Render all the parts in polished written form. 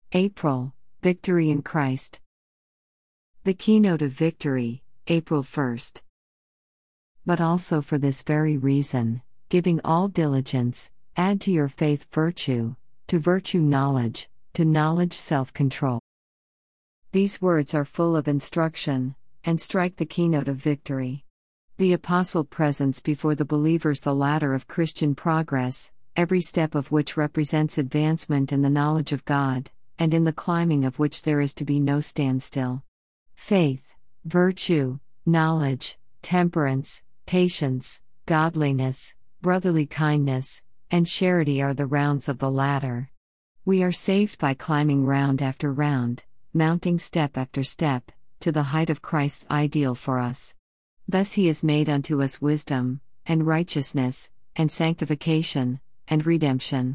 April, Victory in Christ. The keynote of victory, April 1st. But also for this very reason, giving all diligence, add to your faith virtue, to virtue knowledge, to knowledge self-control. These words are full of instruction, and strike the keynote of victory. The apostle presents before the believers the ladder of Christian progress, every step of which represents advancement in the knowledge of God, and in the climbing of which there is to be no standstill. Faith, virtue, knowledge, temperance, patience, godliness, brotherly kindness, and charity are the rounds of the ladder. We are saved by climbing round after round, mounting step after step, to the height of Christ's ideal for us. Thus He has made unto us wisdom, and righteousness, and sanctification, and redemption.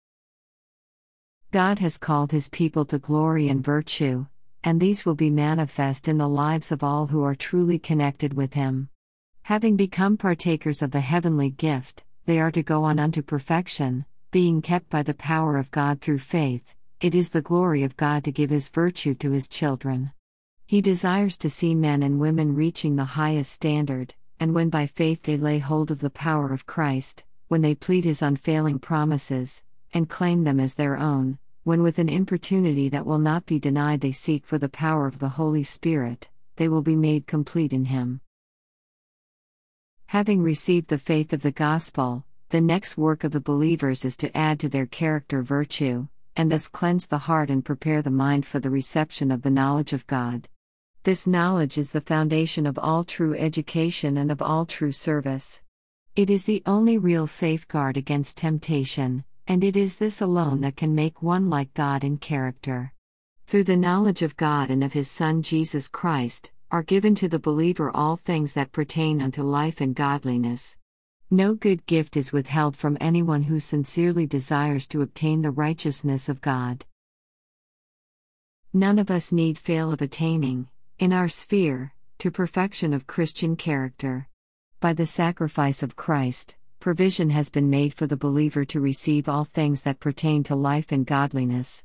God has called His people to glory and virtue, and these will be manifest in the lives of all who are truly connected with Him. Having become partakers of the heavenly gift, they are to go on unto perfection, being kept by the power of God through faith. It is the glory of God to give His virtue to His children. He desires to see men and women reaching the highest standard, and when by faith they lay hold of the power of Christ, when they plead His unfailing promises, and claim them as their own, when with an importunity that will not be denied they seek for the power of the Holy Spirit, they will be made complete in Him. Having received the faith of the gospel, the next work of the believers is to add to their character virtue, and thus cleanse the heart and prepare the mind for the reception of the knowledge of God. This knowledge is the foundation of all true education and of all true service. It is the only real safeguard against temptation, and it is this alone that can make one like God in character. Through the knowledge of God and of His Son Jesus Christ, are given to the believer all things that pertain unto life and godliness. No good gift is withheld from anyone who sincerely desires to obtain the righteousness of God. None of us need fail of attaining, in our sphere, to perfection of Christian character. By the sacrifice of Christ, provision has been made for the believer to receive all things that pertain to life and godliness.